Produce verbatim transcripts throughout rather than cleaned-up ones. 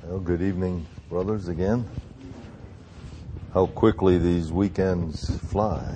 Well, good evening, brothers, again. How quickly these weekends fly.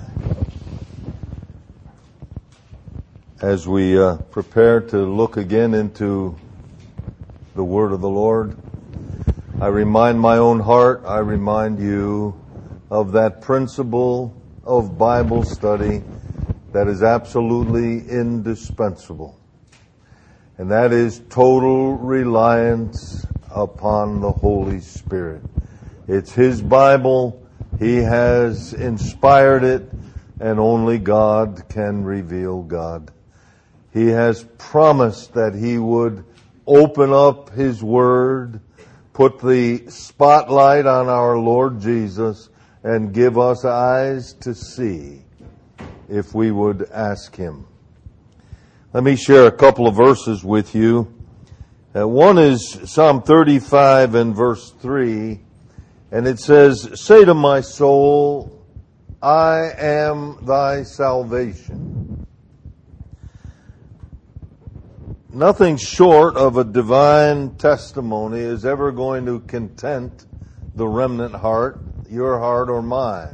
As we uh, prepare to look again into the Word of the Lord, I remind my own heart, I remind you of that principle of Bible study that is absolutely indispensable. And that is total reliance upon the Holy Spirit. It's His Bible. He has inspired it, and only God can reveal God. He has promised that He would open up His Word, put the spotlight on our Lord Jesus, and give us eyes to see if we would ask Him. Let me share a couple of verses with you. Uh, one is Psalm thirty-five and verse three, and it says, "Say to my soul, I am thy salvation." Nothing short of a divine testimony is ever going to content the remnant heart, your heart or mine.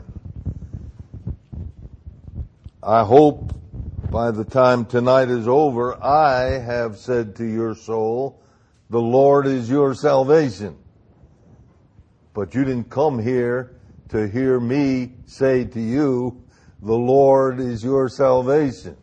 I hope by the time tonight is over, I have said to your soul, the Lord is your salvation. But you didn't come here to hear me say to you, the Lord is your salvation.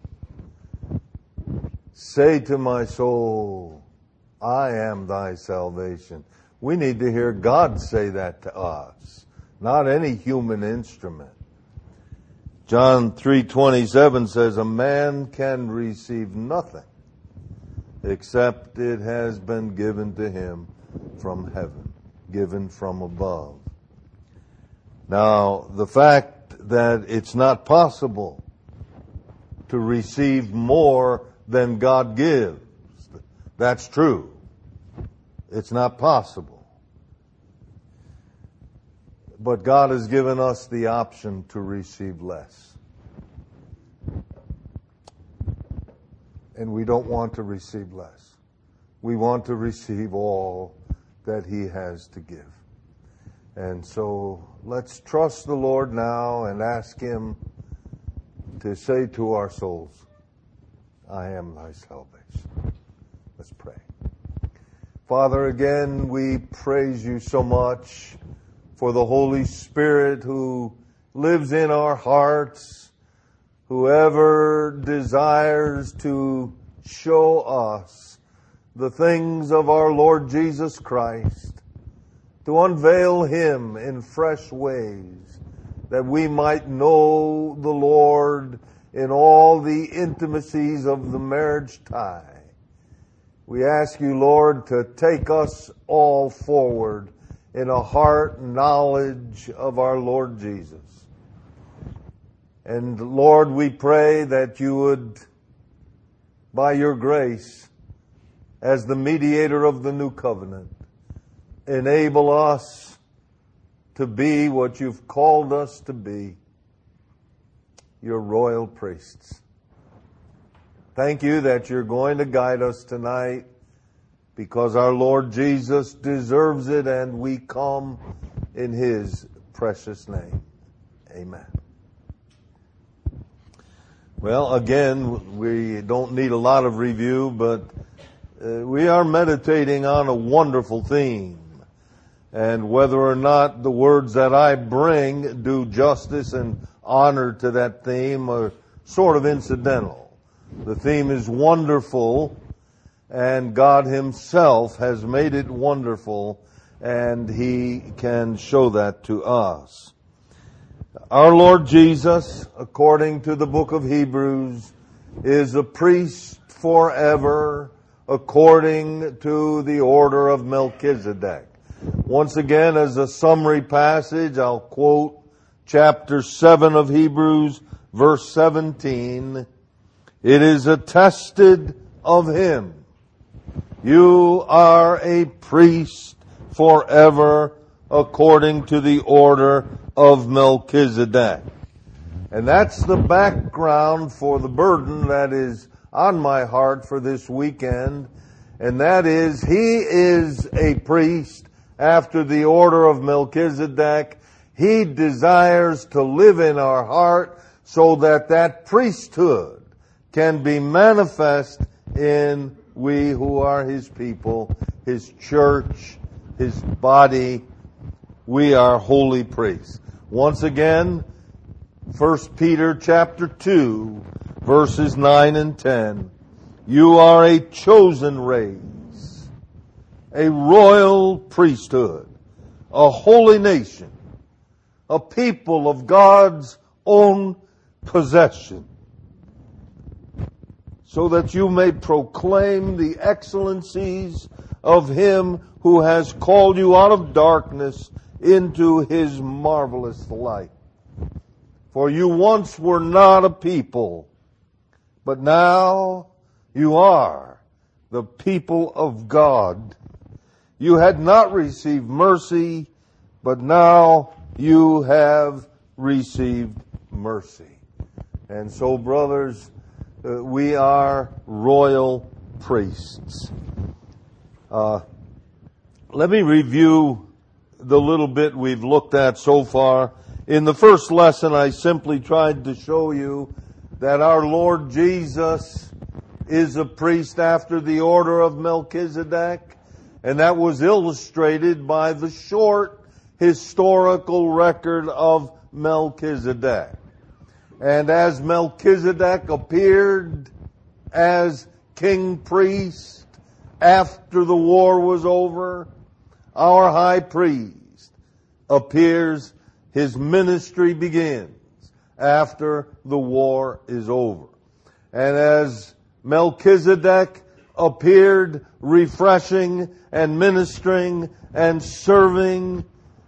Say to my soul, I am thy salvation. We need to hear God say that to us, not any human instrument. John three twenty-seven says, a man can receive nothing except it has been given to him from heaven, given from above. Now, the fact that it's not possible to receive more than God gives, that's true. It's not possible. But God has given us the option to receive less. And we don't want to receive less. We want to receive all that He has to give. And so let's trust the Lord now and ask Him to say to our souls, I am thy salvation. Let's pray. Father, again, we praise you so much for the Holy Spirit who lives in our hearts. Whoever desires to show us the things of our Lord Jesus Christ, to unveil Him in fresh ways, that we might know the Lord in all the intimacies of the marriage tie. We ask you, Lord, to take us all forward in a heart knowledge of our Lord Jesus. And Lord, we pray that you would, by your grace, as the mediator of the new covenant, enable us to be what you've called us to be, your royal priests. Thank you that you're going to guide us tonight because our Lord Jesus deserves it, and we come in His precious name. Amen. Well, again, we don't need a lot of review, but uh, we are meditating on a wonderful theme. And whether or not the words that I bring do justice and honor to that theme are sort of incidental. The theme is wonderful, and God Himself has made it wonderful, and He can show that to us. Our Lord Jesus, according to the book of Hebrews, is a priest forever according to the order of Melchizedek. Once again, as a summary passage, I'll quote chapter seven of Hebrews, verse seventeen. It is attested of Him, you are a priest forever according to the order of Melchizedek. And that's the background for the burden that is on my heart for this weekend. And that is, He is a priest after the order of Melchizedek. He desires to live in our heart so that that priesthood can be manifest in we who are His people, His church, His body. We are holy priests. Once again, First Peter chapter two, verses nine and ten. You are a chosen race, a royal priesthood, a holy nation, a people of God's own possession, so that you may proclaim the excellencies of Him who has called you out of darkness into His marvelous light. For you once were not a people, but now you are the people of God. You had not received mercy, but now you have received mercy. And so, brothers, uh, we are royal priests. Uh, let me review the little bit we've looked at so far. In the first lesson, I simply tried to show you that our Lord Jesus is a priest after the order of Melchizedek, and that was illustrated by the short historical record of Melchizedek. And as Melchizedek appeared as king priest after the war was over, our high priest appears, his ministry begins after the war is over. And as Melchizedek appeared refreshing and ministering and serving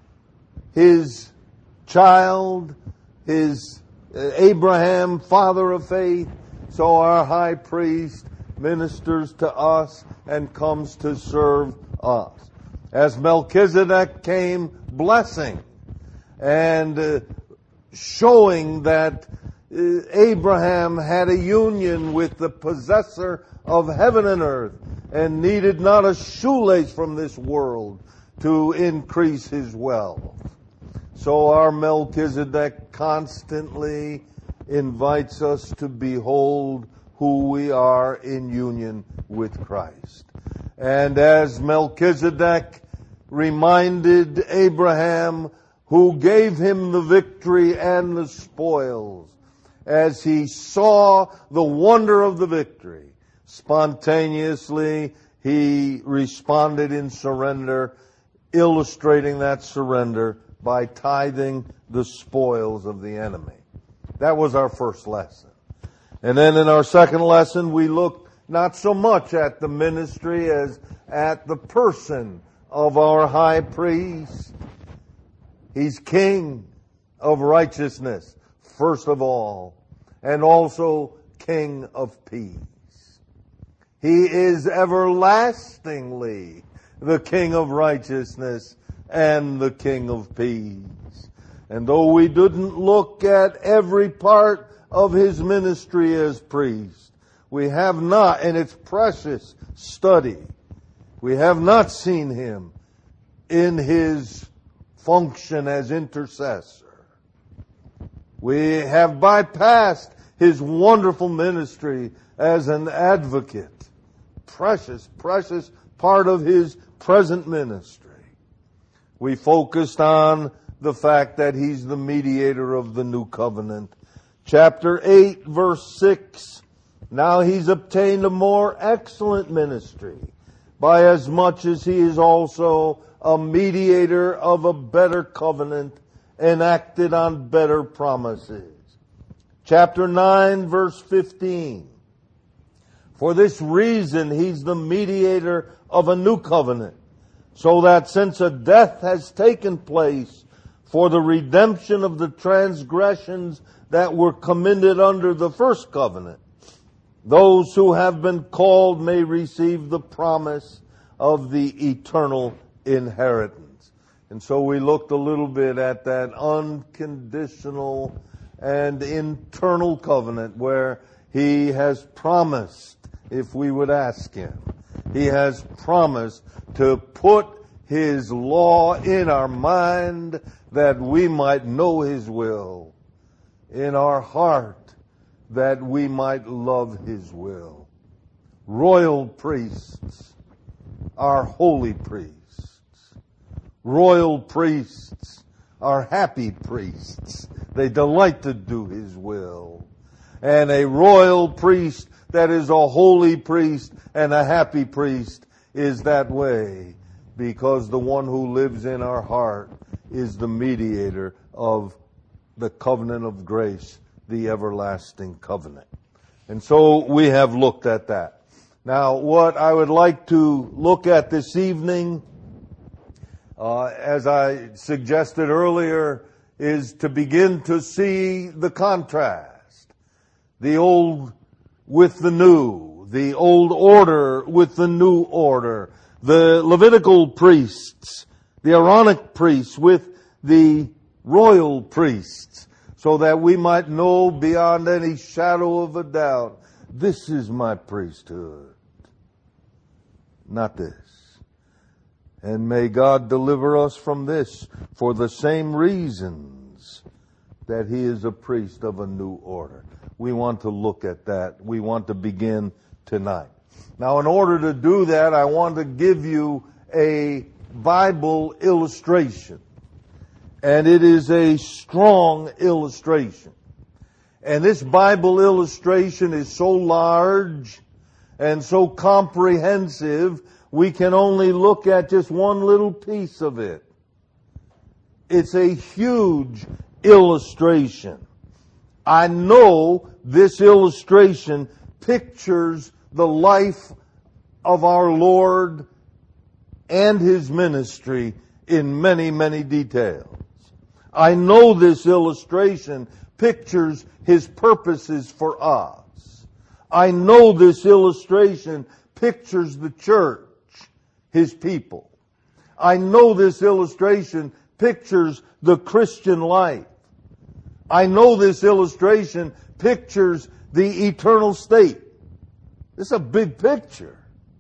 his child, his Abraham, father of faith, so our high priest ministers to us and comes to serve us. As Melchizedek came blessing and uh, showing that uh, Abraham had a union with the possessor of heaven and earth and needed not a shoelace from this world to increase his wealth. So our Melchizedek constantly invites us to behold who we are in union with Christ. And as Melchizedek reminded Abraham, who gave him the victory and the spoils, as he saw the wonder of the victory, spontaneously he responded in surrender, illustrating that surrender by tithing the spoils of the enemy. That was our first lesson. And then in our second lesson, we looked not so much at the ministry as at the person of our high priest. He's king of righteousness, first of all, and also king of peace. He is everlastingly the king of righteousness and the king of peace. And though we didn't look at every part of his ministry as priest, we have not, and it's precious study, we have not seen him in his function as intercessor. We have bypassed his wonderful ministry as an advocate. Precious, precious part of his present ministry. We focused on the fact that he's the mediator of the new covenant. Chapter eight, verse six. Now he's obtained a more excellent ministry, by as much as he is also a mediator of a better covenant, enacted on better promises. Chapter nine, verse fifteen. For this reason he's the mediator of a new covenant, so that since a death has taken place for the redemption of the transgressions that were committed under the first covenant, those who have been called may receive the promise of the eternal inheritance. And so we looked a little bit at that unconditional and internal covenant where he has promised, if we would ask him, he has promised to put His law in our mind that we might know His will, in our heart that we might love His will. Royal priests are holy priests. Royal priests are happy priests. They delight to do His will. And a royal priest that is a holy priest and a happy priest is that way, because the one who lives in our heart is the mediator of the covenant of grace, the everlasting covenant. And so we have looked at that. Now, what I would like to look at this evening, uh, as I suggested earlier, is to begin to see the contrast. The old with the new, the old order with the new order, the Levitical priests, the Aaronic priests with the royal priests, so that we might know beyond any shadow of a doubt, this is my priesthood, not this. And may God deliver us from this for the same reasons that He is a priest of a new order. We want to look at that. We want to begin tonight. Now, in order to do that, I want to give you a Bible illustration. And it is a strong illustration. And this Bible illustration is so large and so comprehensive, we can only look at just one little piece of it. It's a huge illustration. I know this illustration pictures the life of our Lord and His ministry in many, many details. I know this illustration pictures His purposes for us. I know this illustration pictures the church, His people. I know this illustration pictures the Christian life. I know this illustration pictures the eternal state. It's a big picture.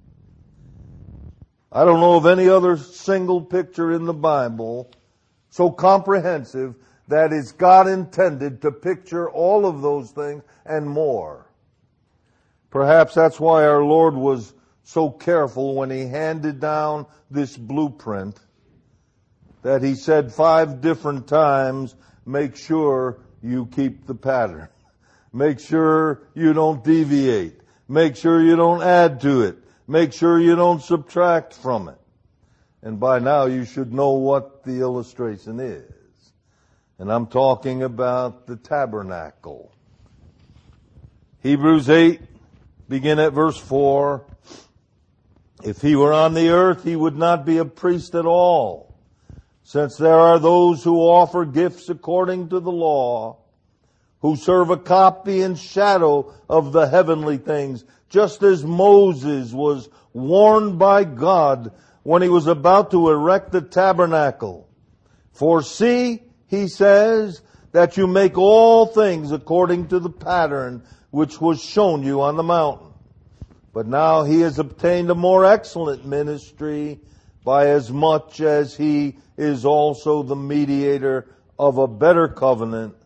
I don't know of any other single picture in the Bible so comprehensive that is God intended to picture all of those things and more. Perhaps that's why our Lord was so careful when He handed down this blueprint, that He said five different times, make sure you keep the pattern. Make sure you don't deviate. Make sure you don't add to it. Make sure you don't subtract from it. And by now you should know what the illustration is. And I'm talking about the tabernacle. Hebrews eight, begin at verse four. If He were on the earth, He would not be a priest at all, since there are those who offer gifts according to the law, who serve a copy and shadow of the heavenly things, just as Moses was warned by God when he was about to erect the tabernacle. For see, he says, that you make all things according to the pattern which was shown you on the mountain. But now He has obtained a more excellent ministry, by as much as He is also the mediator of a better covenant,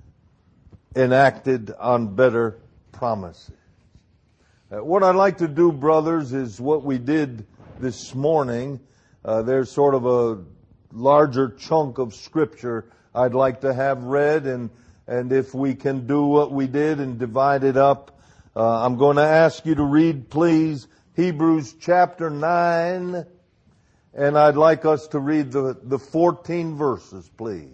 enacted on better promises. Uh, what I'd like to do, brothers, is what we did this morning. Uh, there's sort of a larger chunk of Scripture I'd like to have read, and and if we can do what we did and divide it up, uh, I'm going to ask you to read, please, Hebrews chapter nine, and I'd like us to read the, the fourteen verses, please.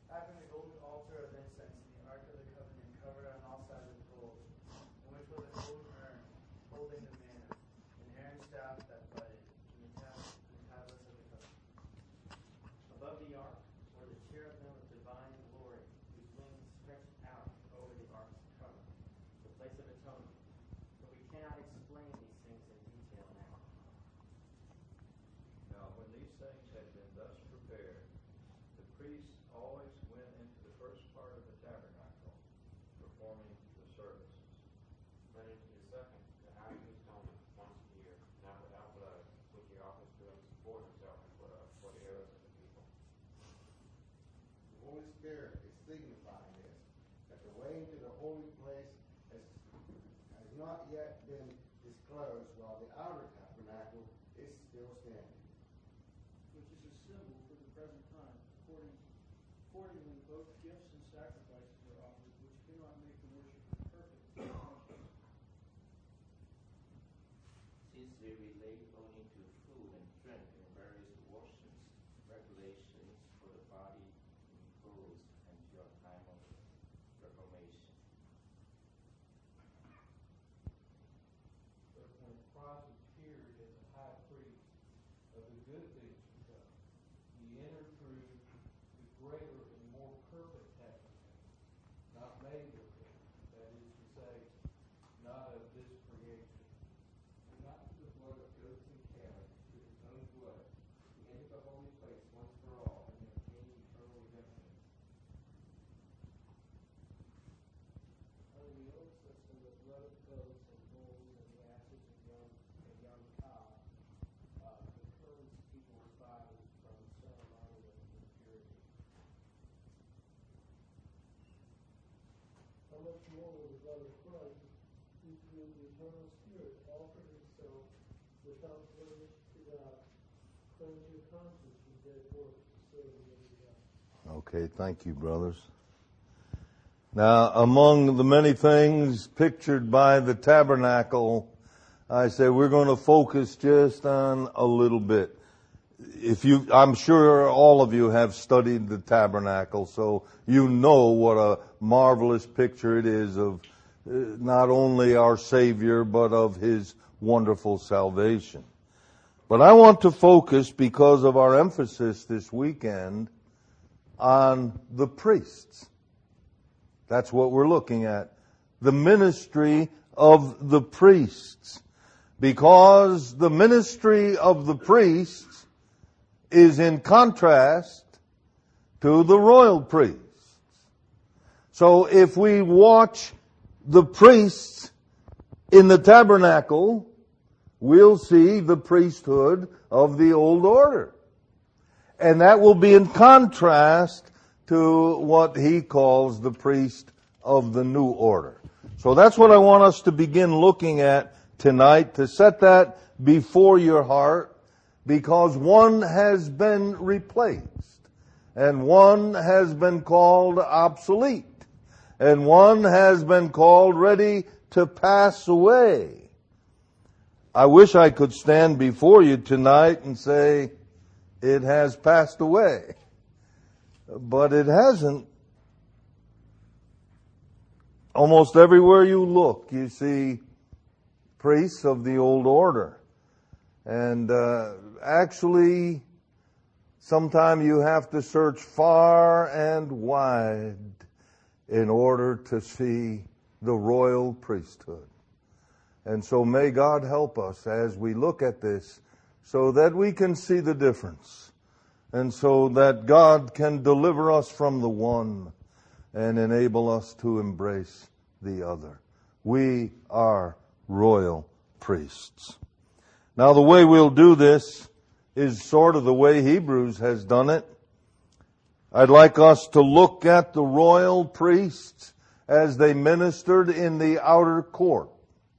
Altar of incense, the ark of the covenant covered on all sides with gold, in which was a always went into the first part of the tabernacle, performing the services. But into the second, the high priest only, once a year, not without blood, which he offers to him for himself and for, uh, for the errors of the people. The Holy Spirit is signifying this, that the way into the holy place has, has not yet been disclosed, while the outer tabernacle is still standing. Which is a symbol for the present time, according, accordingly both gifts and sacrifices are offered, which cannot make the worshiper perfect. Since they relate only to food and drink and various washings, regulations for the body imposed until a time of reformation. But when Christ appeared as a high priest of the good things to come, he entered through the greater and more perfect tabernacle, not made of hands, that is to say, not of this creation. And not through the blood of goats and calves, through his own blood, he entered the holy place once for all and obtained eternal redemption. Under the old system, the blood of goats and bulls and the ashes of young and young cow, uh, the cleansed people's bodies from ceremonial impurity. How much more will the blood of Christ, who through the eternal Spirit offered himself without blemish to God, cleanse your conscience from dead works to serve the living God? Okay, thank you, brothers. Now, among the many things pictured by the tabernacle, I say we're going to focus just on a little bit. If you, I'm sure all of you have studied the tabernacle, so you know what a marvelous picture it is of uh, not only our Savior, but of His wonderful salvation. But I want to focus, because of our emphasis this weekend, on the priests. That's what we're looking at. The ministry of the priests. Because the ministry of the priests is in contrast to the royal priests. So if we watch the priests in the tabernacle, we'll see the priesthood of the old order. And that will be in contrast to what he calls the priest of the new order. So that's what I want us to begin looking at tonight, to set that before your heart, because one has been replaced, and one has been called obsolete, and one has been called ready to pass away. I wish I could stand before you tonight and say, it has passed away. But it hasn't. Almost everywhere you look, you see priests of the old order. And uh, actually, sometimes you have to search far and wide in order to see the royal priesthood. And so may God help us as we look at this, so that we can see the difference, and so that God can deliver us from the one and enable us to embrace the other. We are royal priests. Now, the way we'll do this is sort of the way Hebrews has done it. I'd like us to look at the royal priests as they ministered in the outer court.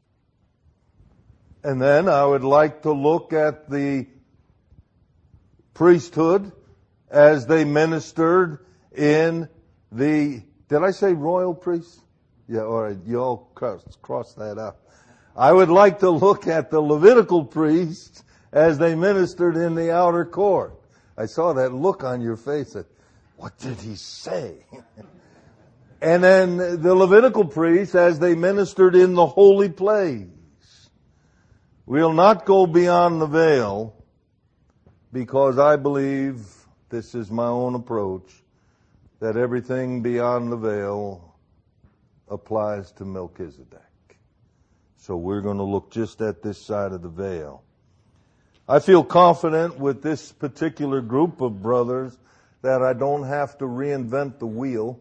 And then I would like to look at the priesthood as they ministered in the, did I say royal priests? Yeah, all right, you all cross, cross that out. I would like to look at the Levitical priests as they ministered in the outer court. I saw that look on your face that, what did he say? And then the Levitical priests as they ministered in the holy place. We'll not go beyond the veil, because I believe, this is my own approach, that everything beyond the veil applies to Melchizedek. So we're going to look just at this side of the veil. I feel confident with this particular group of brothers that I don't have to reinvent the wheel,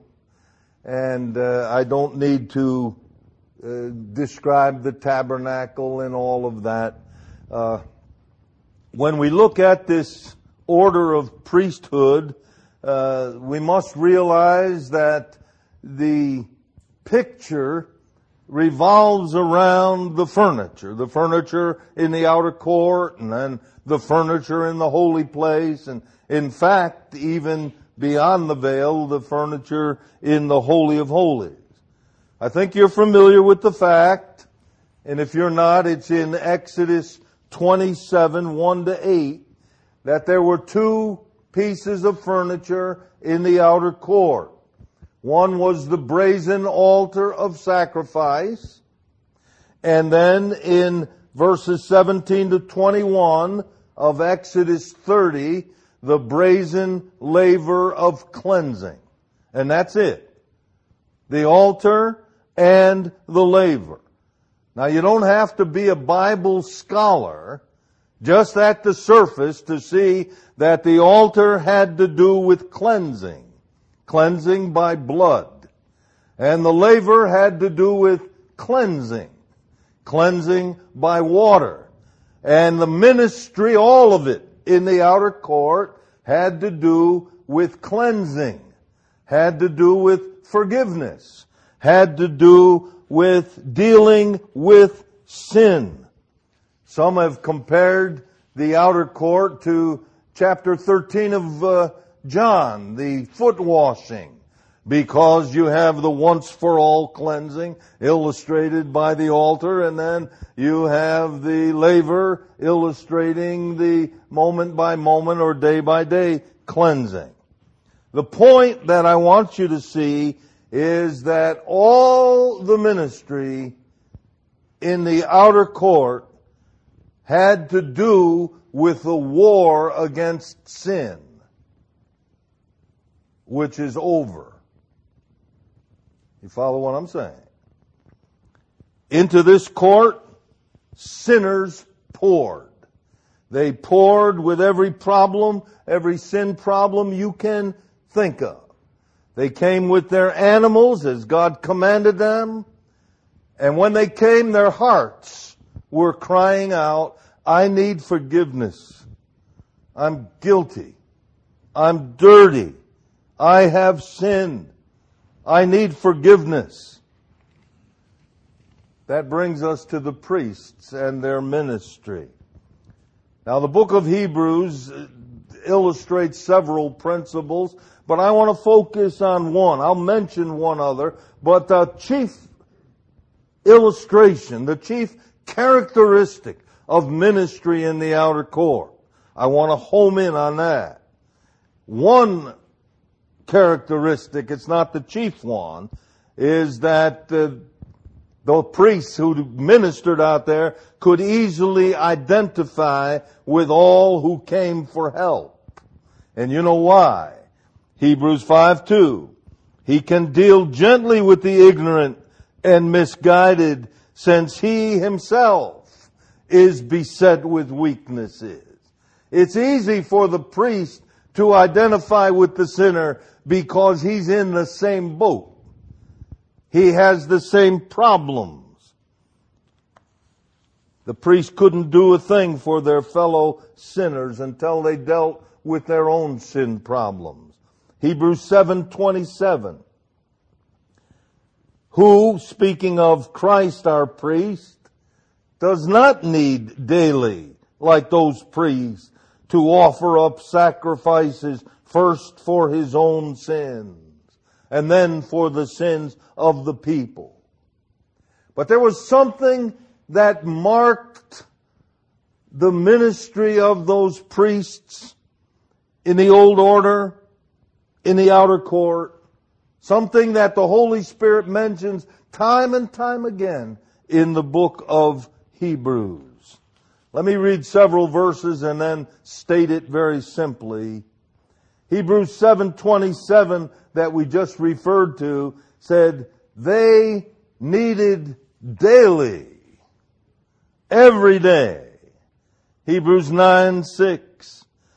and uh, I don't need to uh, describe the tabernacle and all of that. Uh, when we look at this order of priesthood, uh, we must realize that the picture revolves around the furniture. The furniture in the outer court, and then the furniture in the holy place, and in fact, even beyond the veil, the furniture in the Holy of Holies. I think you're familiar with the fact, and if you're not, it's in Exodus twenty-seven, one to eight, that there were two pieces of furniture in the outer court. One was the brazen altar of sacrifice. And then in verses seventeen to twenty-one of Exodus thirty, the brazen laver of cleansing. And that's it. The altar and the laver. Now you don't have to be a Bible scholar just at the surface to see that the altar had to do with cleansing. Cleansing by blood. And the laver had to do with cleansing. Cleansing by water. And the ministry, all of it in the outer court, had to do with cleansing. Had to do with forgiveness. Had to do with dealing with sin. Some have compared the outer court to chapter thirteen of uh, John, the foot washing, because you have the once for all cleansing illustrated by the altar, and then you have the laver illustrating the moment by moment or day by day cleansing. The point that I want you to see is that all the ministry in the outer court had to do with the war against sin, which is over. You follow what I'm saying? Into this court, sinners poured. They poured with every problem, every sin problem you can think of. They came with their animals as God commanded them. And when they came, their hearts were crying out, I need forgiveness. I'm guilty. I'm dirty. I have sinned. I need forgiveness. That brings us to the priests and their ministry. Now, the book of Hebrews illustrates several principles, but I want to focus on one. I'll mention one other, but the chief illustration, the chief characteristic of ministry in the outer court, I want to home in on that. One characteristic, it's not the chief one, is that uh, the priests who ministered out there could easily identify with all who came for help. And you know why? Hebrews five two. He can deal gently with the ignorant and misguided, since he himself is beset with weaknesses. It's easy for the priest to identify with the sinner because he's in the same boat. He has the same problems. The priest couldn't do a thing for their fellow sinners until they dealt with their own sin problems. Hebrews seven twenty-seven. Who, speaking of Christ our priest, does not need daily, like those priests, to offer up sacrifices first for his own sins and then for the sins of the people. But there was something that marked the ministry of those priests in the old order, in the outer court, something that the Holy Spirit mentions time and time again in the book of Hebrews. Let me read several verses and then state it very simply. Hebrews seven twenty-seven that we just referred to said, they needed daily, every day. Hebrews nine six.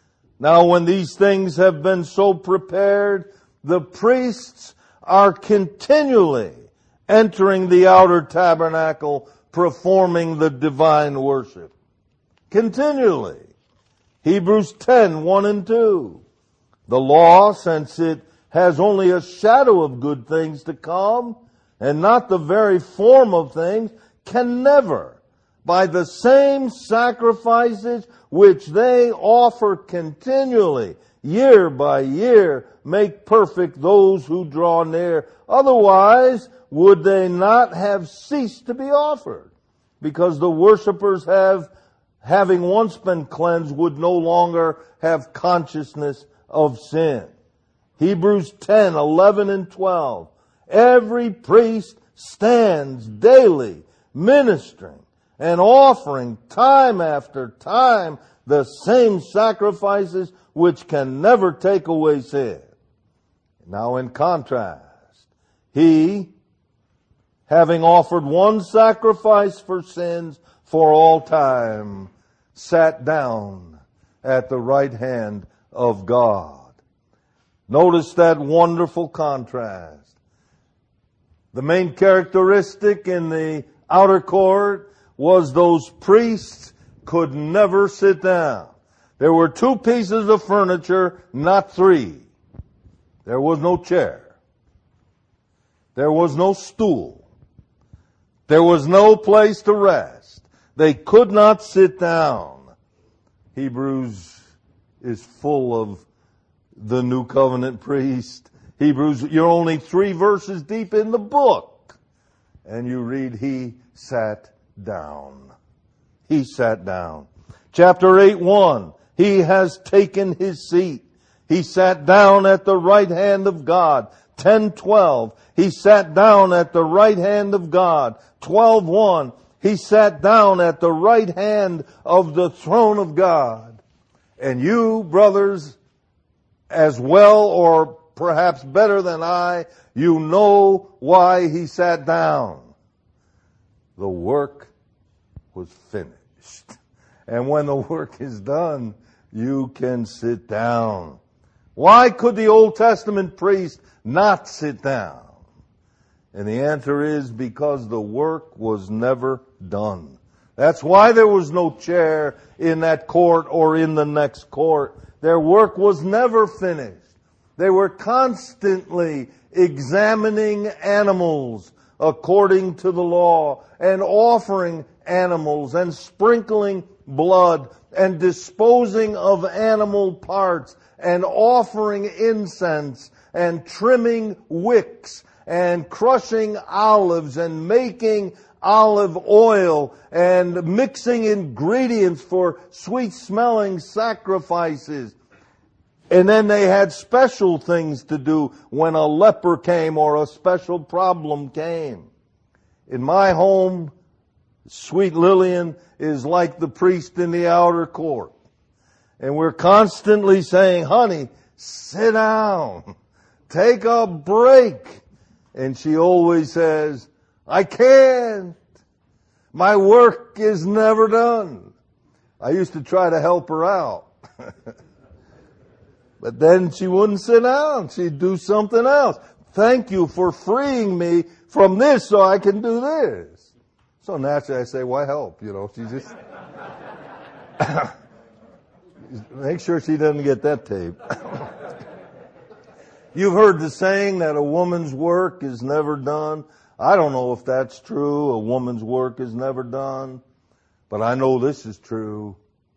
Now when these things have been so prepared, the priests are continually entering the outer tabernacle, performing the divine worship. Continually. Hebrews ten, one and two. The law, since it has only a shadow of good things to come, and not the very form of things, can never, by the same sacrifices which they offer continually, year by year, make perfect those who draw near. Otherwise, would they not have ceased to be offered? Because the worshippers have, having once been cleansed, would no longer have consciousness of sin. Hebrews ten, eleven and twelve. Every priest stands daily ministering and offering time after time the same sacrifices which can never take away sin. Now in contrast, he, having offered one sacrifice for sins for all time, sat down at the right hand of God. Notice that wonderful contrast. The main characteristic in the outer court was those priests could never sit down. There were two pieces of furniture, not three. There was no chair. There was no stool. There was no place to rest. They could not sit down. Hebrews is full of the new covenant priest. Hebrews, you're only three verses deep in the book. And you read, he sat down. He sat down. Chapter eight, one. He has taken his seat. He sat down at the right hand of God. ten twelve. He sat down at the right hand of God. twelve one. He sat down at the right hand of the throne of God. And you, brothers, as well or perhaps better than I, you know why he sat down. The work was finished. And when the work is done, you can sit down. Why could the Old Testament priest not sit down? And the answer is because the work was never done. That's why there was no chair in that court or in the next court. Their work was never finished. They were constantly examining animals according to the law and offering animals and sprinkling blood and disposing of animal parts and offering incense and trimming wicks and crushing olives and making olive oil and mixing ingredients for sweet-smelling sacrifices. And then they had special things to do when a leper came or a special problem came. In my home, Sweet Lillian is like the priest in the outer court. And we're constantly saying, honey, sit down. Take a break. And she always says, I can't. My work is never done. I used to try to help her out. But then she wouldn't sit down. She'd do something else. Thank you for freeing me from this so I can do this. So naturally I say, why help? You know, she just... Make sure she doesn't get that tape. You've heard the saying that a woman's work is never done. I don't know if that's true. A woman's work is never done. But I know this is true.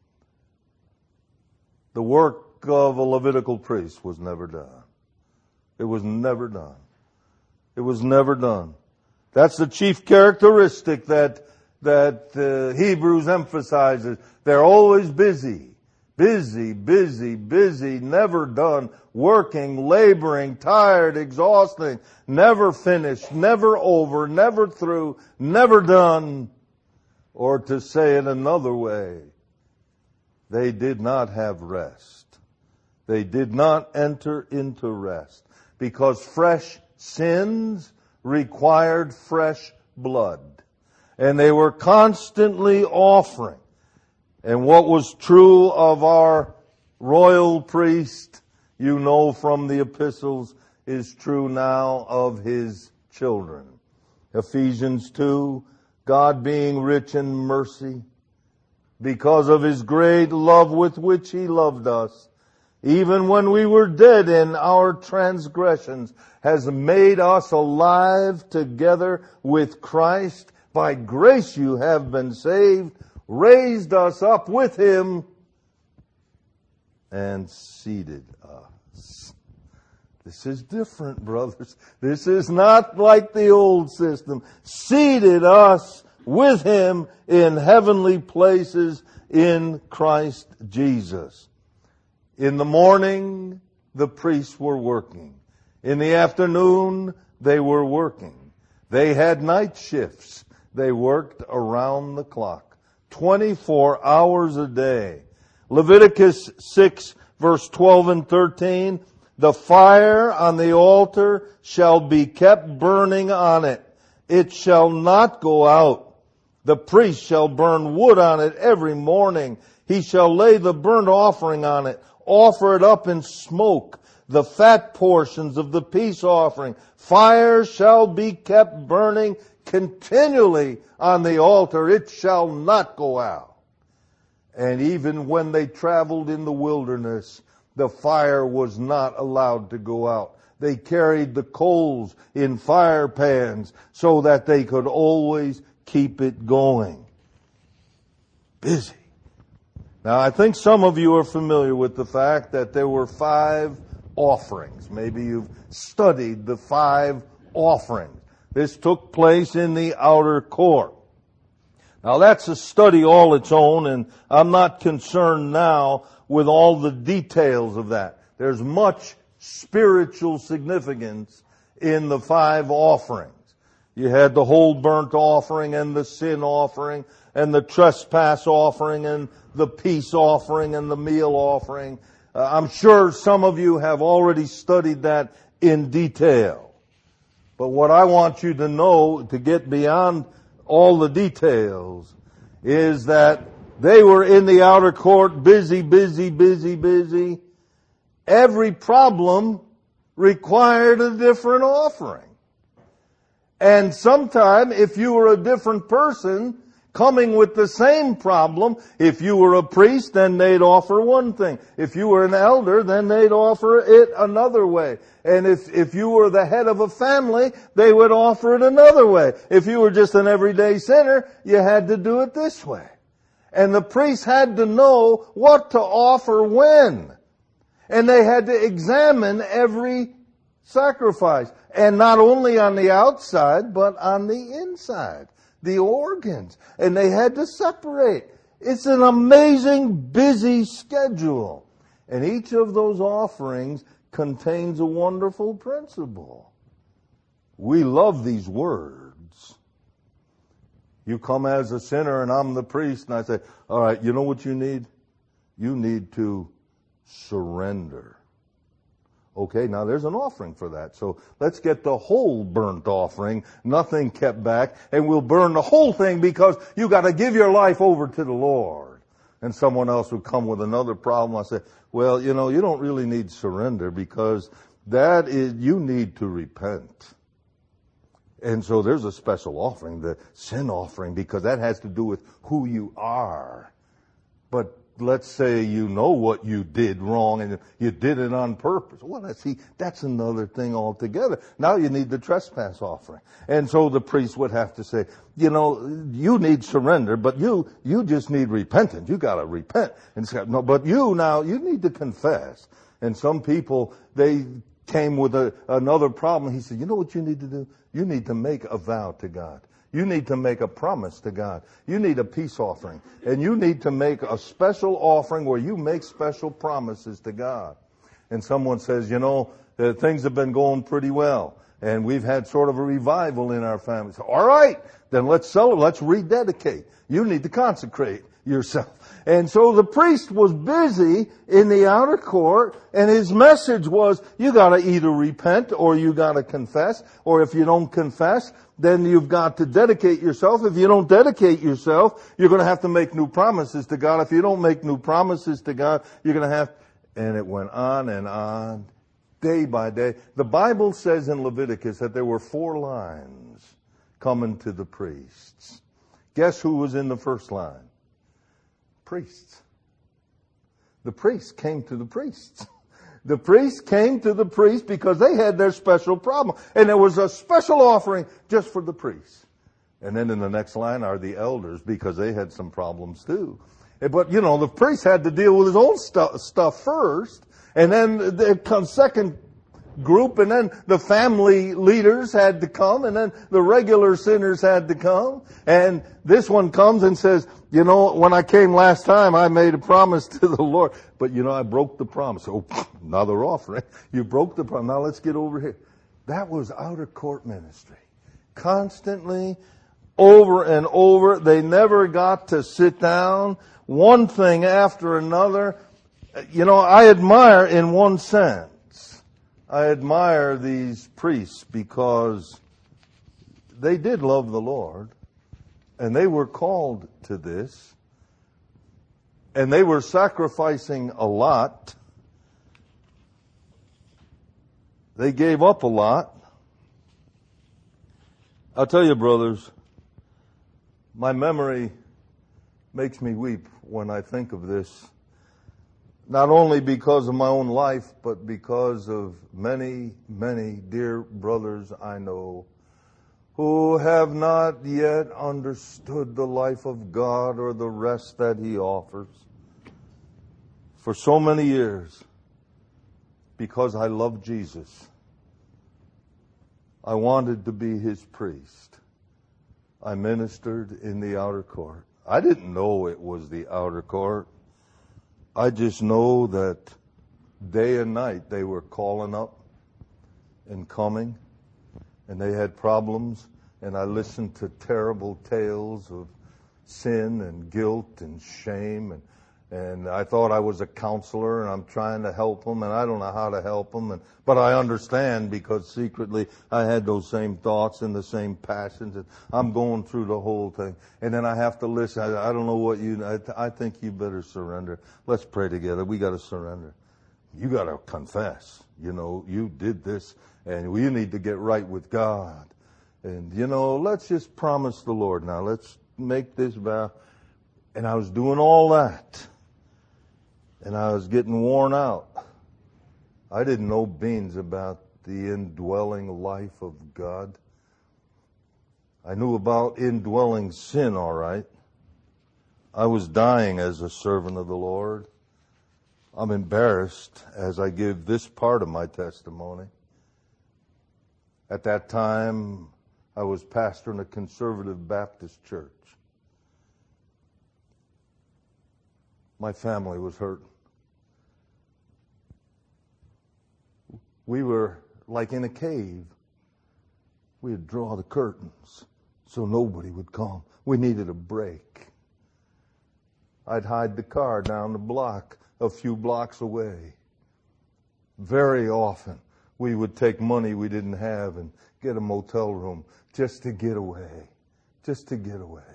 The work of a Levitical priest was never done. It was never done. It was never done. That's the chief characteristic that that uh, Hebrews emphasizes. They're always busy. Busy, busy, busy, never done, working, laboring, tired, exhausting, never finished, never over, never through, never done. Or to say it another way, they did not have rest. They did not enter into rest because fresh sins required fresh blood. And they were constantly offering. And what was true of our royal priest, you know from the epistles, is true now of his children. Ephesians two, God being rich in mercy, because of his great love with which he loved us, even when we were dead in our transgressions, has made us alive together with Christ. By grace you have been saved, raised us up with him, and seated us. This is different, brothers. This is not like the old system. Seated us with him in heavenly places in Christ Jesus. In the morning, the priests were working. In the afternoon, they were working. They had night shifts. They worked around the clock, twenty-four hours a day. Leviticus six, verse twelve and thirteen, the fire on the altar shall be kept burning on it. It shall not go out. The priest shall burn wood on it every morning. He shall lay the burnt offering on it, offer it up in smoke, the fat portions of the peace offering. Fire shall be kept burning continually on the altar. It shall not go out. And even when they traveled in the wilderness, the fire was not allowed to go out. They carried the coals in fire pans so that they could always keep it going. Busy. Now, I think some of you are familiar with the fact that there were five offerings. Maybe you've studied the five offerings. This took place in the outer court. Now, that's a study all its own, and I'm not concerned now with all the details of that. There's much spiritual significance in the five offerings. You had the whole burnt offering and the sin offering and the trespass offering and the peace offering and the meal offering. Uh, I'm sure some of you have already studied that in detail. But what I want you to know, to get beyond all the details, is that they were in the outer court, busy, busy, busy, busy. Every problem required a different offering. And sometime, if you were a different person coming with the same problem, if you were a priest, then they'd offer one thing. If you were an elder, then they'd offer it another way. And if, if you were the head of a family, they would offer it another way. If you were just an everyday sinner, you had to do it this way. And the priests had to know what to offer when. And they had to examine every sacrifice. And not only on the outside, but on the inside. The organs. And they had to separate. It's an amazing, busy schedule. And each of those offerings contains a wonderful principle. We love these words. You come as a sinner and I'm the priest, and I say, all right, you know what you need? You need to surrender. Okay, now there's an offering for that. So let's get the whole burnt offering, nothing kept back, and we'll burn the whole thing because you got to give your life over to the Lord. And someone else would come with another problem. I say, well, you know, you don't really need surrender because that is, you need to repent. And so there's a special offering, the sin offering, because that has to do with who you are. But let's say you know what you did wrong and you did it on purpose. Well, see, that's another thing altogether. Now you need the trespass offering. And so the priest would have to say, you know, you need surrender, but you, you just need repentance. You gotta repent. And say, no, but you now, you need to confess. And some people, they came with a, another problem. He said, you know what you need to do? You need to make a vow to God. You need to make a promise to God. You need a peace offering. And you need to make a special offering where you make special promises to God. And someone says, you know, uh, things have been going pretty well. And we've had sort of a revival in our family. So, all right, then let's celebrate. Let's rededicate. You need to consecrate yourself. And so the priest was busy in the outer court, and his message was, you gotta either repent or you gotta confess, or if you don't confess, then you've got to dedicate yourself. If you don't dedicate yourself, you're gonna have to make new promises to God. If you don't make new promises to God, you're gonna have And it went on and on, day by day. The Bible says in Leviticus that there were four lines coming to the priests. Guess who was in the first line? Priests. The priests came to the priests. The priests came to the priests because they had their special problem. And there was a special offering just for the priests. And then in the next line are the elders because they had some problems too. But, you know, the priest had to deal with his own stuff, stuff first. And then the second group, and then the family leaders had to come, and then the regular sinners had to come. And this one comes and says, you know, when I came last time, I made a promise to the Lord. But, you know, I broke the promise. Oh, another offering. You broke the promise. Now let's get over here. That was outer court ministry. Constantly, over and over. They never got to sit down. One thing after another. You know, I admire in one sense, I admire these priests because they did love the Lord and they were called to this and they were sacrificing a lot. They gave up a lot. I'll tell you, brothers, my memory makes me weep when I think of this. Not only because of my own life, but because of many, many dear brothers I know who have not yet understood the life of God or the rest that He offers. For so many years, because I love Jesus, I wanted to be His priest. I ministered in the outer court. I didn't know it was the outer court. I just know that day and night they were calling up and coming, and they had problems, and I listened to terrible tales of sin and guilt and shame, and and I thought I was a counselor and I'm trying to help them, and I don't know how to help them, and but I understand because secretly I had those same thoughts and the same passions, and I'm going through the whole thing, and then I have to listen. I, I don't know what you. I, I think you better surrender. Let's pray together. We got to surrender. You got to confess. You know, you did this, and we need to get right with God. And you know, let's just promise the Lord now. Let's make this vow. And I was doing all that. And I was getting worn out. I didn't know beans about the indwelling life of God. I knew about indwelling sin, all right. I was dying as a servant of the Lord. I'm embarrassed as I give this part of my testimony. At that time, I was pastoring a conservative Baptist church. My family was hurting. We were like in a cave. We'd draw the curtains so nobody would come. We needed a break. I'd hide the car down the block, a few blocks away. Very often, we would take money we didn't have and get a motel room just to get away. Just to get away.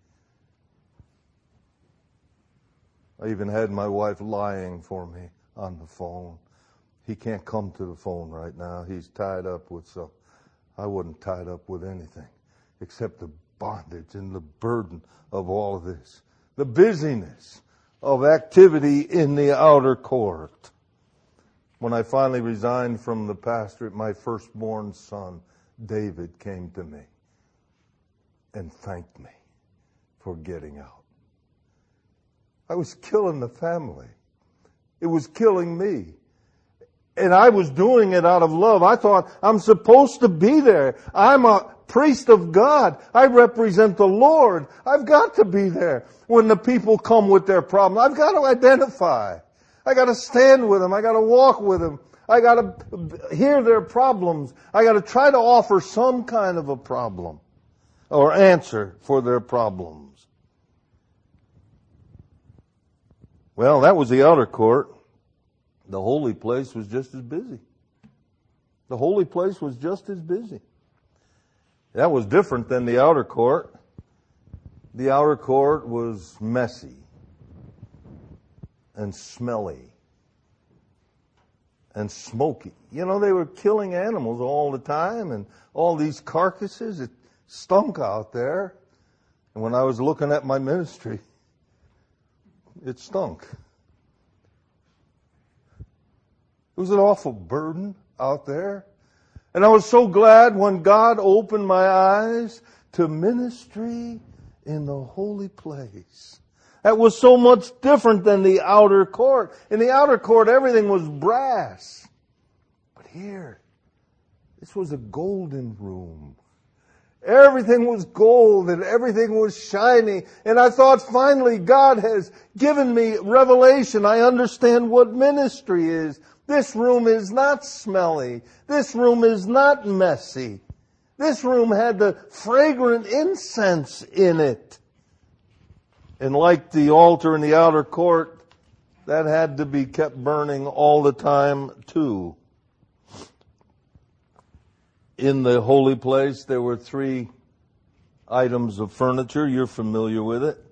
I even had my wife lying for me on the phone. He can't come to the phone right now. He's tied up with some. I wasn't tied up with anything except the bondage and the burden of all of this. The busyness of activity in the outer court. When I finally resigned from the pastorate, my firstborn son, David, came to me and thanked me for getting out. I was killing the family. It was killing me. And I was doing it out of love. I thought, I'm supposed to be there. I'm a priest of God. I represent the Lord. I've got to be there. When the people come with their problem, I've got to identify. I got to stand with them. I got to walk with them. I got to hear their problems. I got to try to offer some kind of a problem or answer for their problems. Well, that was the outer court. The holy place was just as busy. The holy place was just as busy. That was different than the outer court. The outer court was messy and smelly and smoky. You know, they were killing animals all the time, and all these carcasses, it stunk out there. And when I was looking at my ministry, it stunk. It was an awful burden out there. And I was so glad when God opened my eyes to ministry in the holy place. That was so much different than the outer court. In the outer court, everything was brass. But here, this was a golden room. Everything was gold and everything was shiny. And I thought, finally, God has given me revelation. I understand what ministry is. This room is not smelly. This room is not messy. This room had the fragrant incense in it. And like the altar in the outer court, that had to be kept burning all the time too. In the holy place, there were three items of furniture. You're familiar with it.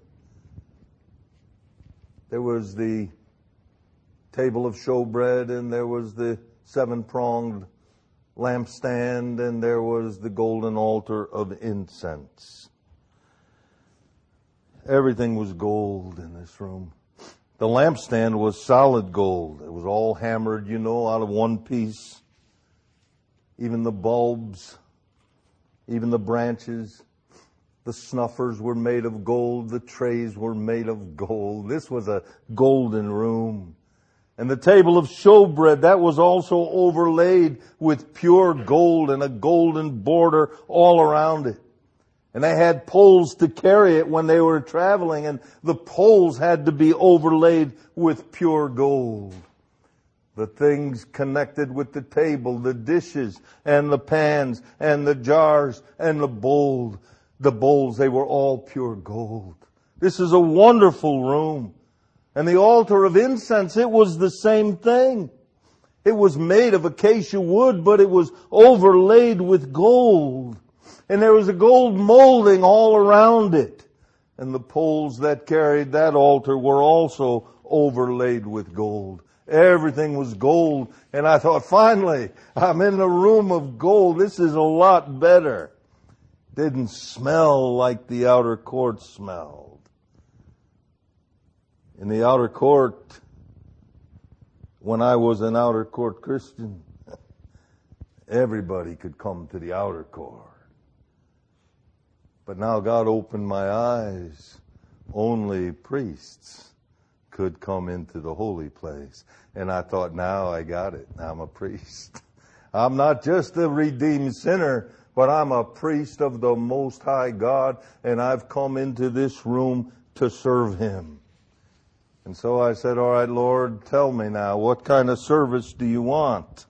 There was the table of showbread, and there was the seven-pronged lampstand, and there was the golden altar of incense. Everything was gold in this room. The lampstand was solid gold. It was all hammered, you know, out of one piece. Even the bulbs, even the branches, the snuffers were made of gold. The trays were made of gold. This was a golden room. And the table of showbread, that was also overlaid with pure gold and a golden border all around it. And they had poles to carry it when they were traveling, and the poles had to be overlaid with pure gold. The things connected with the table, the dishes and the pans and the jars and the bowls, the bowls, they were all pure gold. This is a wonderful room. And the altar of incense, it was the same thing. It was made of acacia wood, but it was overlaid with gold. And there was a gold molding all around it. And the poles that carried that altar were also overlaid with gold. Everything was gold. And I thought, finally, I'm in a room of gold. This is a lot better. Didn't smell like the outer court smelled. In the outer court, when I was an outer court Christian, everybody could come to the outer court. But now God opened my eyes. Only priests could come into the holy place. And I thought, now I got it. Now I'm a priest. I'm not just a redeemed sinner, but I'm a priest of the Most High God, and I've come into this room to serve Him. And so I said, all right, Lord, tell me now, what kind of service do you want?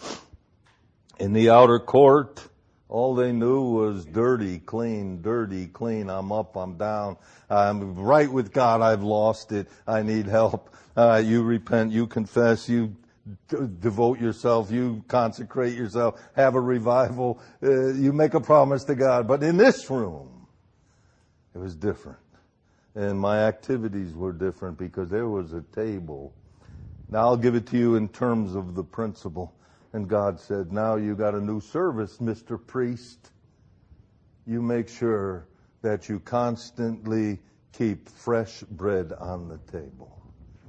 In the outer court, all they knew was dirty, clean, dirty, clean. I'm up, I'm down. I'm right with God. I've lost it. I need help. Uh, you repent, you confess, you d- devote yourself, you consecrate yourself, have a revival. Uh, you make a promise to God. But in this room, it was different. And my activities were different because there was a table. Now I'll give it to you in terms of the principle. And God said, now you got a new service, Mister Priest. You make sure that you constantly keep fresh bread on the table.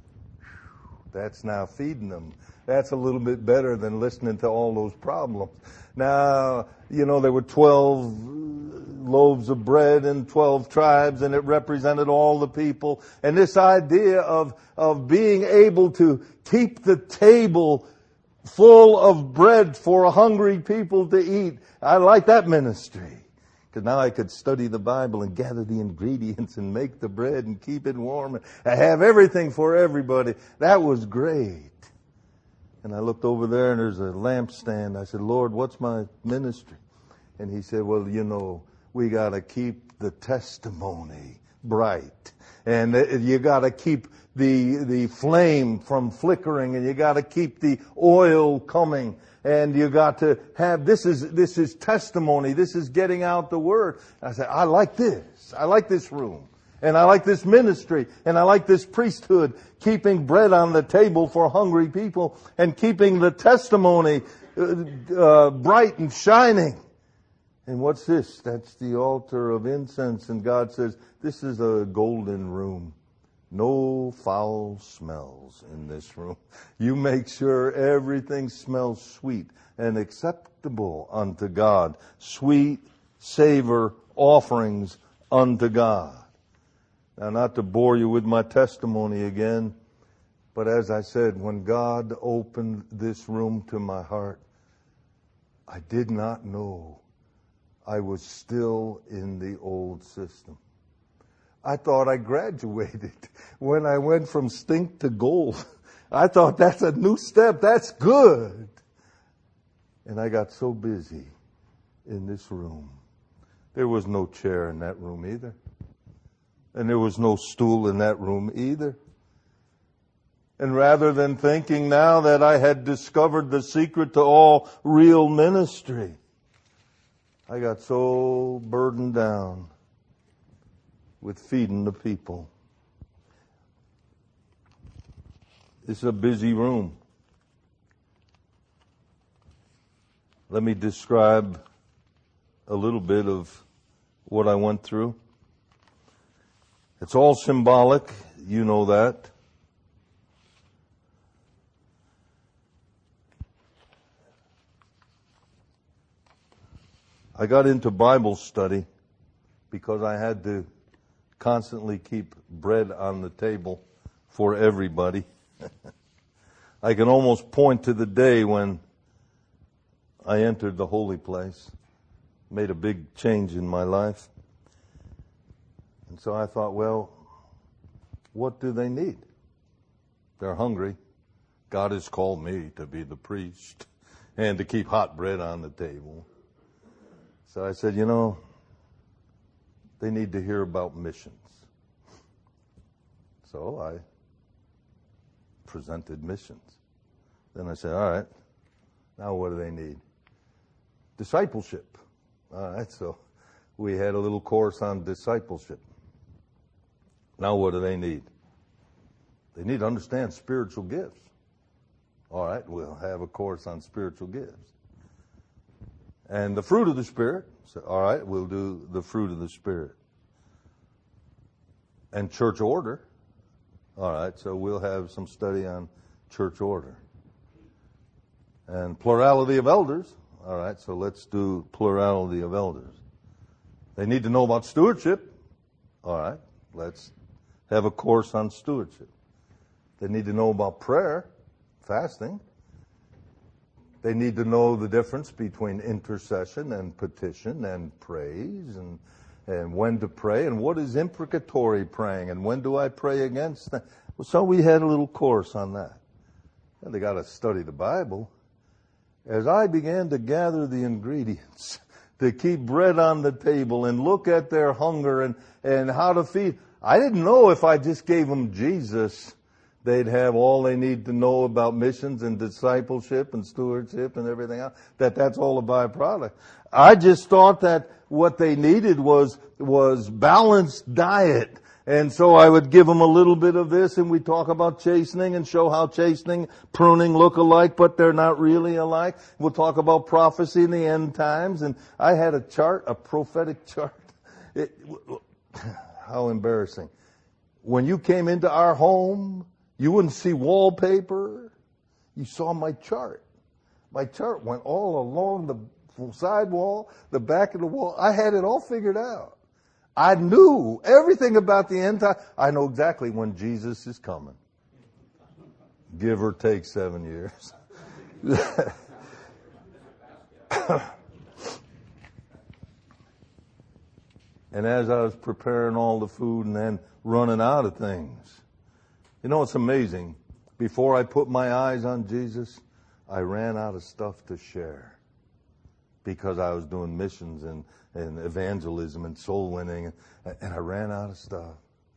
That's now feeding them. That's a little bit better than listening to all those problems. Now, you know, there were twelve loaves of bread and twelve tribes, and it represented all the people. And this idea of, of being able to keep the table full of bread for hungry people to eat. I like that ministry. Because now I could study the Bible and gather the ingredients and make the bread and keep it warm. And I have everything for everybody. That was great. And I looked over there and there's a lampstand. I said, Lord, what's my ministry? And He said, well, you know, we got to keep the testimony bright. And you got to keep the the flame from flickering, and you got to keep the oil coming, and you got to have this is this is testimony. This is getting out the word. I said, I like this. I like this room. And I like this ministry. And I like this priesthood, keeping bread on the table for hungry people and keeping the testimony uh, uh, bright and shining. And what's this? That's the altar of incense. And God says, this is a golden room. No foul smells in this room. You make sure everything smells sweet and acceptable unto God. Sweet savor offerings unto God. Now, not to bore you with my testimony again, but as I said, when God opened this room to my heart, I did not know I was still in the old system. I thought I graduated when I went from stink to gold. I thought that's a new step. That's good. And I got so busy in this room. There was no chair in that room either. And there was no stool in that room either. And rather than thinking now that I had discovered the secret to all real ministry, I got so burdened down with feeding the people. It's a busy room. Let me describe a little bit of what I went through. It's all symbolic. You know that. I got into Bible study because I had to constantly keep bread on the table for everybody. I can almost point to the day when I entered the holy place, made a big change in my life. And so I thought, well, what do they need? They're hungry. God has called me to be the priest and to keep hot bread on the table. So I said, you know, they need to hear about missions. So I presented missions. Then I said, all right, now what do they need? Discipleship. All right, so we had a little course on discipleship. Now what do they need? They need to understand spiritual gifts. All right, we'll have a course on spiritual gifts. And the fruit of the Spirit. So, all right, we'll do the fruit of the Spirit. And church order. All right, so we'll have some study on church order. And plurality of elders. All right, so let's do plurality of elders. They need to know about stewardship. All right, let's have a course on stewardship. They need to know about prayer, fasting. They need to know the difference between intercession and petition and praise and and when to pray and what is imprecatory praying and when do I pray against that. So we had a little course on that. And they got to study the Bible. As I began to gather the ingredients to keep bread on the table and look at their hunger and, and how to feed, I didn't know if I just gave them Jesus, they'd have all they need to know about missions and discipleship and stewardship and everything else, that that's all a byproduct. I just thought that what they needed was, was balanced diet. And so I would give them a little bit of this and we talk about chastening and show how chastening, pruning look alike, but they're not really alike. We'll talk about prophecy in the end times. And I had a chart, a prophetic chart. It, how embarrassing. When you came into our home, you wouldn't see wallpaper. You saw my chart. My chart went all along the side wall, the back of the wall. I had it all figured out. I knew everything about the end time. I know exactly when Jesus is coming. Give or take seven years. And as I was preparing all the food and then running out of things, you know, it's amazing. Before I put my eyes on Jesus, I ran out of stuff to share because I was doing missions and, and evangelism and soul winning, and, and I ran out of stuff.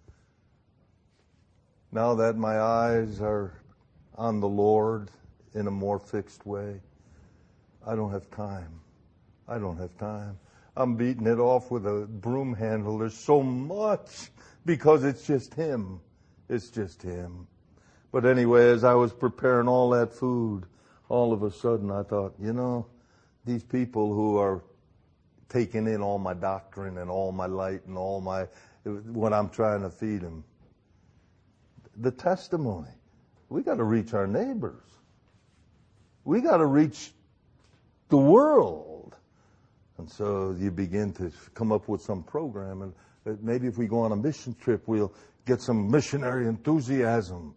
Now that my eyes are on the Lord in a more fixed way, I don't have time. I don't have time. I'm beating it off with a broom handle. There's so much because it's just him. It's just him. But anyway, as I was preparing all that food, all of a sudden I thought, you know, these people who are taking in all my doctrine and all my light and all my, when I'm trying to feed them, the testimony. We got to reach our neighbors. We got to reach the world. And so you begin to come up with some program, and maybe if we go on a mission trip, we'll get some missionary enthusiasm.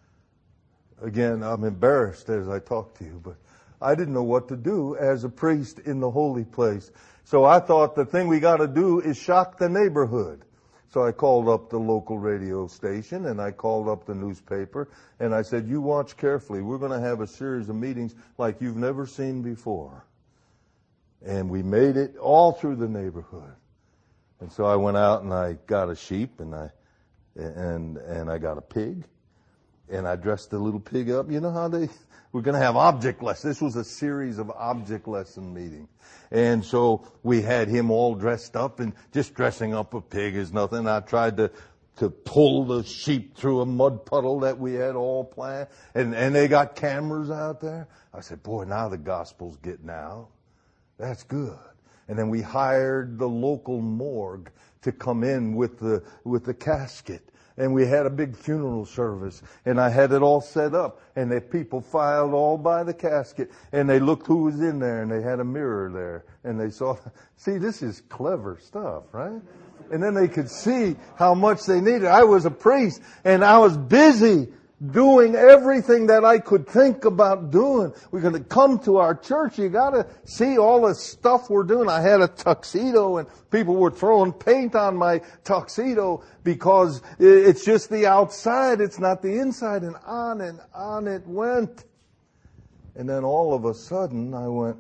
Again, I'm embarrassed as I talk to you, but I didn't know what to do as a priest in the holy place. So I thought the thing we got to do is shock the neighborhood. So I called up the local radio station and I called up the newspaper and I said, you watch carefully. We're going to have a series of meetings like you've never seen before. And we made it all through the neighborhood. And so I went out and I got a sheep and I and and I got a pig. And I dressed the little pig up. You know how they, we're going to have object lessons. This was a series of object lesson meetings. And so we had him all dressed up, and just dressing up a pig is nothing. I tried to, to pull the sheep through a mud puddle that we had all planned. And, and they got cameras out there. I said, boy, now the gospel's getting out. That's good. And then we hired the local morgue to come in with the, with the casket. And we had a big funeral service, and I had it all set up, and the people filed all by the casket, and they looked who was in there, and they had a mirror there, and they saw, see, this is clever stuff, right? And then they could see how much they needed. I was a priest, and I was busy doing everything that I could think about doing. We're going to come to our church. You got to see all the stuff we're doing. I had a tuxedo and people were throwing paint on my tuxedo because it's just the outside. It's not the inside. And on and on it went. And then all of a sudden I went,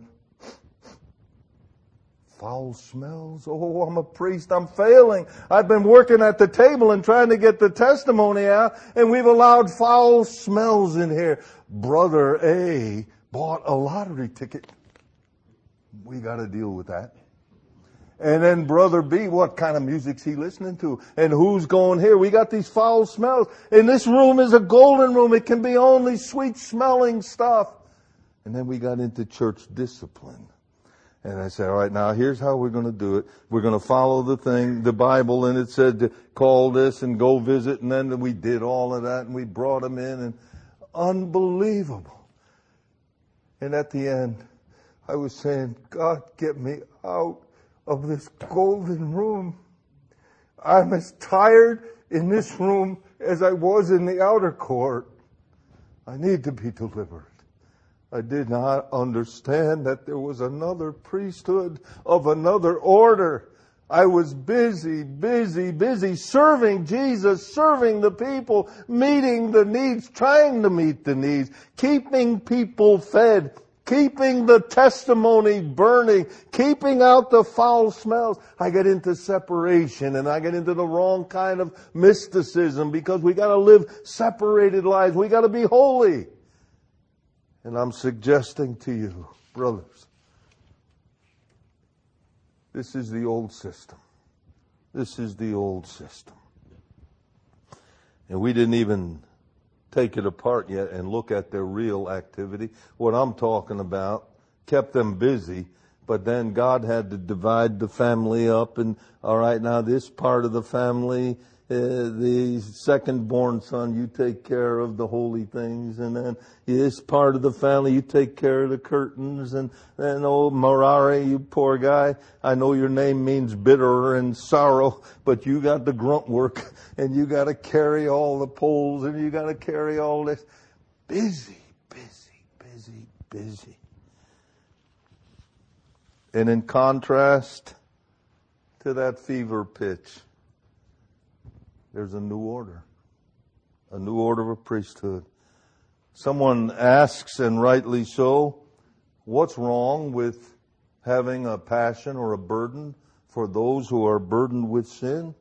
foul smells. Oh, I'm a priest. I'm failing. I've been working at the table and trying to get the testimony out, and we've allowed foul smells in here. Brother A bought a lottery ticket. We got to deal with that. And then Brother B, what kind of music's he listening to? And who's going here? We got these foul smells. And this room is a golden room. It can be only sweet smelling stuff. And then we got into church discipline. And I said, all right, now here's how we're going to do it. We're going to follow the thing, the Bible, and it said to call this and go visit. And then we did all of that, and we brought them in, and unbelievable. And at the end, I was saying, God, get me out of this golden room. I'm as tired in this room as I was in the outer court. I need to be delivered. I did not understand that there was another priesthood of another order. I was busy, busy, busy serving Jesus, serving the people, meeting the needs, trying to meet the needs, keeping people fed, keeping the testimony burning, keeping out the foul smells. I get into separation and I get into the wrong kind of mysticism because we got to live separated lives. We got to be holy. And I'm suggesting to you, brothers, this is the old system. This is the old system. And we didn't even take it apart yet and look at their real activity. What I'm talking about kept them busy, but then God had to divide the family up. And all right, now this part of the family, Uh, the second born son, you take care of the holy things, and then this part of the family, you take care of the curtains, and then oh Merari, you poor guy, I know your name means bitter and sorrow, but you got the grunt work, and you got to carry all the poles, and you got to carry all this. Busy, busy, busy, busy. And in contrast to that fever pitch, there's a new order, a new order of priesthood. Someone asks, and rightly so, what's wrong with having a passion or a burden for those who are burdened with sin?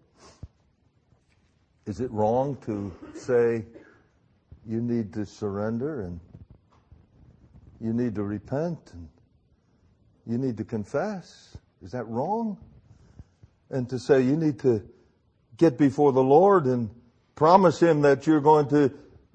Is it wrong to say you need to surrender and you need to repent and you need to confess? Is that wrong? And to say you need to get before the Lord and promise Him that you're going to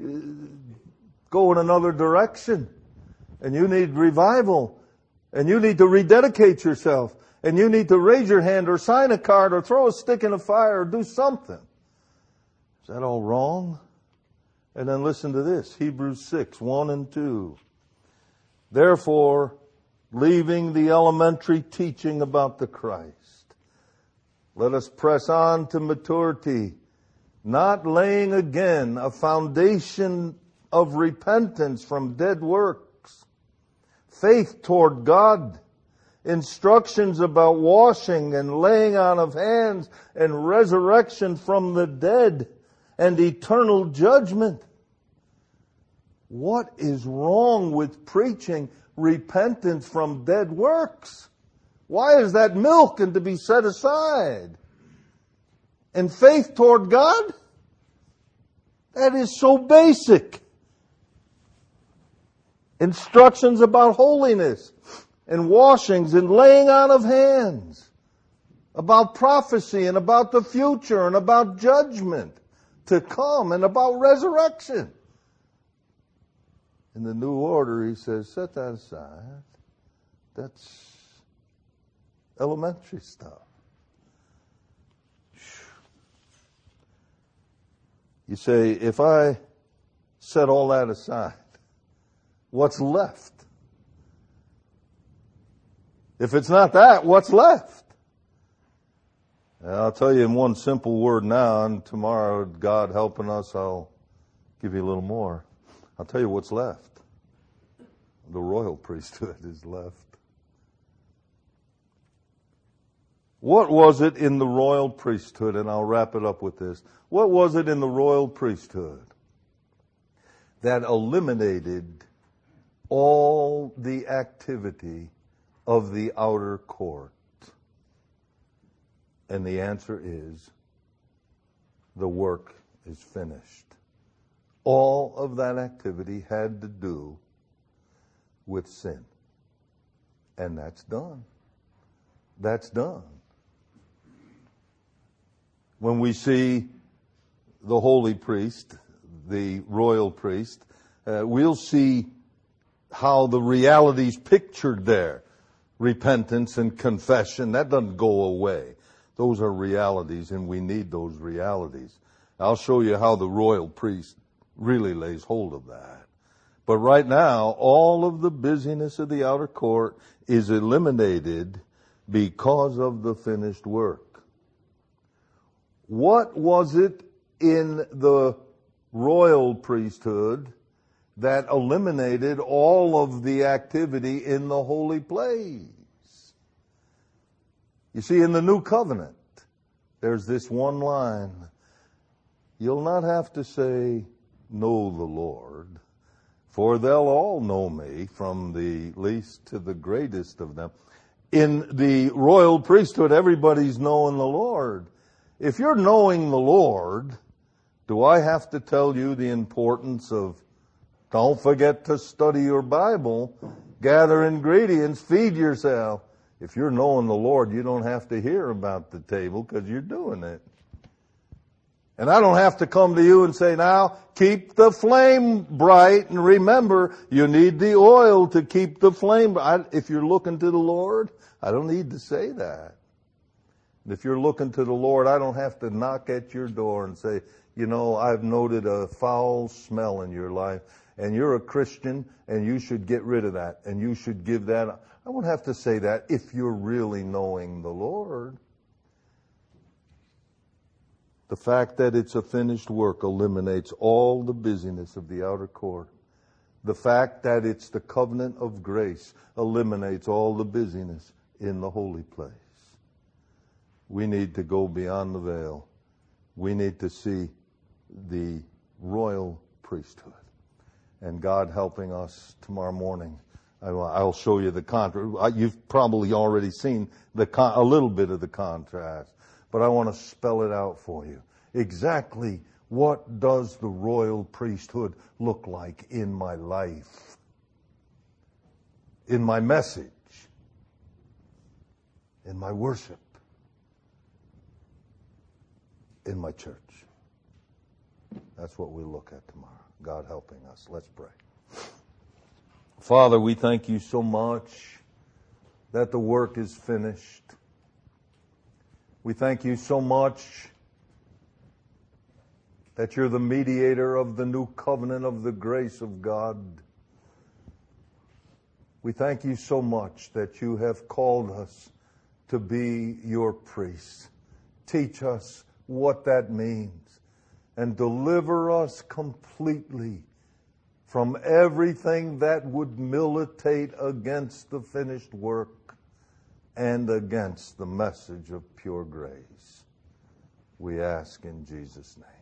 go in another direction. And you need revival. And you need to rededicate yourself. And you need to raise your hand or sign a card or throw a stick in a fire or do something. Is that all wrong? And then listen to this. Hebrews six, one and two. Therefore, leaving the elementary teaching about the Christ, let us press on to maturity, not laying again a foundation of repentance from dead works, faith toward God, instructions about washing and laying on of hands and resurrection from the dead and eternal judgment. What is wrong with preaching repentance from dead works? Why is that milk and to be set aside? And faith toward God? That is so basic. Instructions about holiness and washings and laying on of hands. About prophecy and about the future and about judgment to come and about resurrection. In the New Order, he says, set that aside. That's elementary stuff. You say, if I set all that aside, what's left? If it's not that, what's left? And I'll tell you in one simple word now, and tomorrow, God helping us, I'll give you a little more. I'll tell you what's left. The royal priesthood is left. What was it in the royal priesthood? And I'll wrap it up with this. What was it in the royal priesthood that eliminated all the activity of the outer court? And the answer is, the work is finished. All of that activity had to do with sin. And that's done. That's done. When we see the holy priest, the royal priest, uh, we'll see how the realities pictured there. Repentance and confession, that doesn't go away. Those are realities, and we need those realities. I'll show you how the royal priest really lays hold of that. But right now, all of the busyness of the outer court is eliminated because of the finished work. What was it in the royal priesthood that eliminated all of the activity in the holy place? You see, in the new covenant, there's this one line. You'll not have to say, know the Lord, for they'll all know me, from the least to the greatest of them. In the royal priesthood, everybody's knowing the Lord. If you're knowing the Lord, do I have to tell you the importance of, don't forget to study your Bible, gather ingredients, feed yourself? If you're knowing the Lord, you don't have to hear about the table because you're doing it. And I don't have to come to you and say, now, keep the flame bright, and remember, you need the oil to keep the flame bright. If you're looking to the Lord, I don't need to say that. If you're looking to the Lord, I don't have to knock at your door and say, you know, I've noted a foul smell in your life, and you're a Christian, and you should get rid of that, and you should give that. I won't have to say that if you're really knowing the Lord. The fact that it's a finished work eliminates all the busyness of the outer court. The fact that it's the covenant of grace eliminates all the busyness in the holy place. We need to go beyond the veil. We need to see the royal priesthood. And God helping us tomorrow morning, I'll show you the contrast. You've probably already seen the con- a little bit of the contrast, but I want to spell it out for you. Exactly what does the royal priesthood look like in my life, in my message? in my worship, in my church. That's what we look at tomorrow. God helping us. Let's pray. Father, we thank you so much that the work is finished. We thank you so much that you're the mediator of the new covenant of the grace of God. We thank you so much that you have called us to be your priests. Teach us what that means and deliver us completely from everything that would militate against the finished work and against the message of pure grace. We ask in Jesus' name.